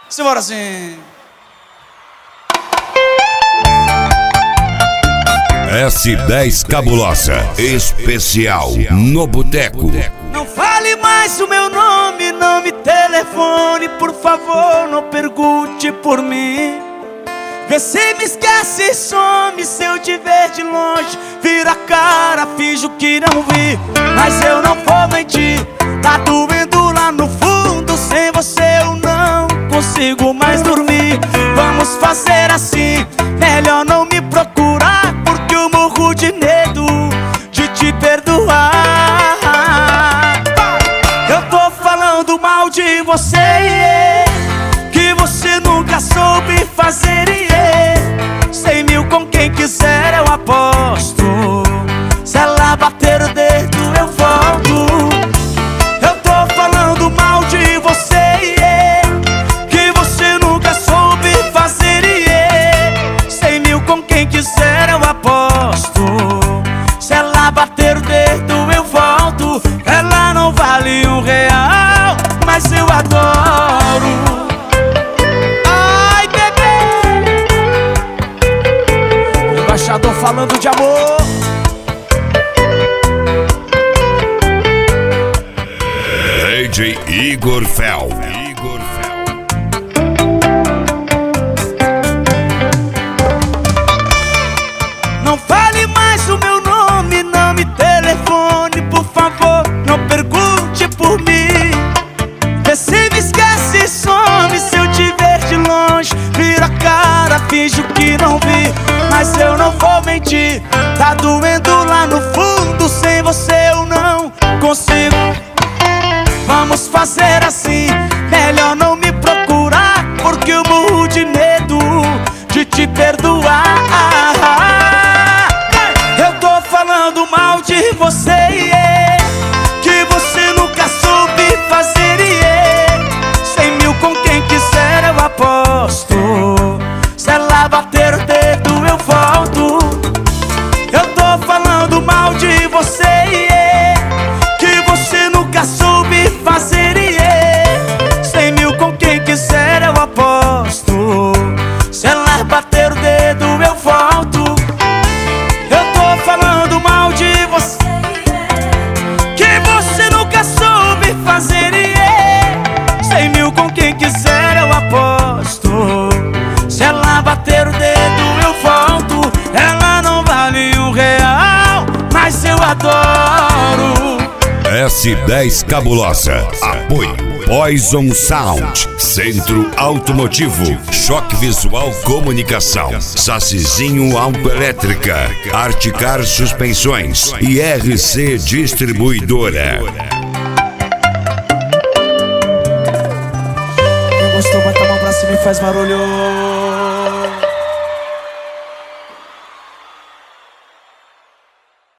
Simbora assim. S10 Cabulosa, especial no Boteco. Não fale mais o meu nome, não me telefone, por favor, não pergunte por mim. Vê se me esquece e some, se eu te ver de longe, vira a cara, finjo que não vi. Mas eu não vou mentir, tá doendo lá no fundo, sem você eu não consigo mais dormir. Vamos fazer assim, melhor não me procurar, porque eu morro de medo de te perdoar. Eu tô falando mal de você, que você nunca soube fazer, 100 mil com quem quiser eu aposto. Se ela bater o dedo eu volto. Eu tô falando mal de você, que você nunca soube fazer, 100 mil com quem quiser eu aposto. Se ela bater o dedo eu volto. Ela não vale R$1, mas eu adoro. Embaixador falando de amor. DJ Igor Fel. Não fale mais o meu nome, não me telefone, por favor, não pergunte por mim. Vê se me esquece e some, se eu te ver de longe, vira a cara, finjo que não vi. Mas eu não vou mentir, tá doendo lá no fundo, sem você eu não consigo. Vamos fazer assim, melhor não me procurar, porque eu morro de medo de te perdoar. Eu tô falando mal de você, que você nunca soube fazer, 100 mil com quem quiser eu aposto. Se ela bater o dedo eu volto. Eu tô falando mal de você, que você nunca soube fazer, 100 mil com quem quiser eu aposto. Se ela bater o dedo eu volto. Eu tô falando mal de você, que você nunca soube fazer, 100 mil com quem quiser eu aposto. Se ela bater o dedo eu volto. Ela não vale R$1, mas eu adoro. S10 Cabulosa. Apoio Poison Sound, Centro Automotivo, Choque Visual Comunicação, Sacizinho Autoelétrica, Articar Suspensões e RC Distribuidora. Quem gostou bota a mão pra cima e faz barulho.